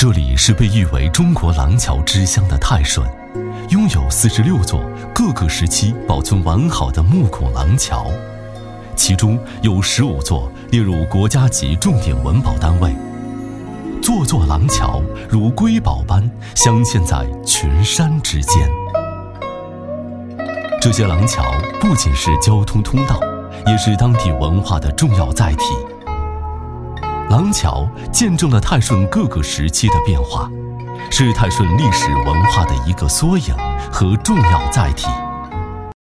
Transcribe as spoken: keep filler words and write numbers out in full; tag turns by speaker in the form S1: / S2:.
S1: 这里是被誉为中国廊桥之乡的泰顺，拥有四十六座各个时期保存完好的木孔廊桥，其中有十五座列入国家级重点文保单位。座座廊桥如瑰宝般镶嵌在群山之间。这些廊桥不仅是交通通道，也是当地文化的重要载体。廊桥见证了泰顺各个时期的变化，是泰顺历史文化的一个缩影和重要载体。